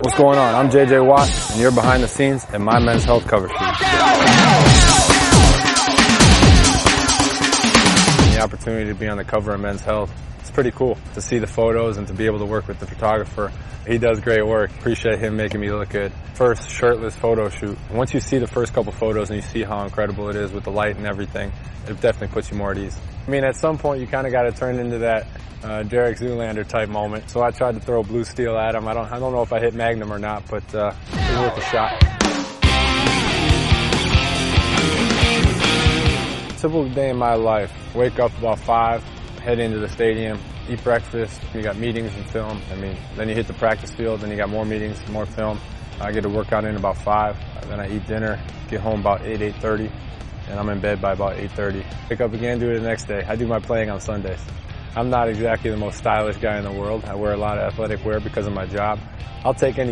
What's going on? I'm JJ Watt, and you're behind the scenes at my Men's Health cover shoot. The opportunity to be on the cover of Men's Health, it's pretty cool to see the photos and to be able to work with the photographer. He does great work. Appreciate him making me look good. First shirtless photo shoot. Once you see the first couple photos and you see how incredible it is with the light and everything, it definitely puts you more at ease. I mean, at some point you kind of got to turn into that Derek Zoolander type moment. So I tried to throw blue steel at him. I don't know if I hit Magnum or not, but it was worth a shot. Typical day in my life. Wake up about 5, head into the stadium, eat breakfast. You got meetings and film. I mean, then you hit the practice field, then you got more meetings, more film. I get to work out in about 5. Then I eat dinner, get home about 8:30, and I'm in bed by about 8:30. Wake up again, do it the next day. I do my playing on Sundays. I'm not exactly the most stylish guy in the world. I wear a lot of athletic wear because of my job. I'll take any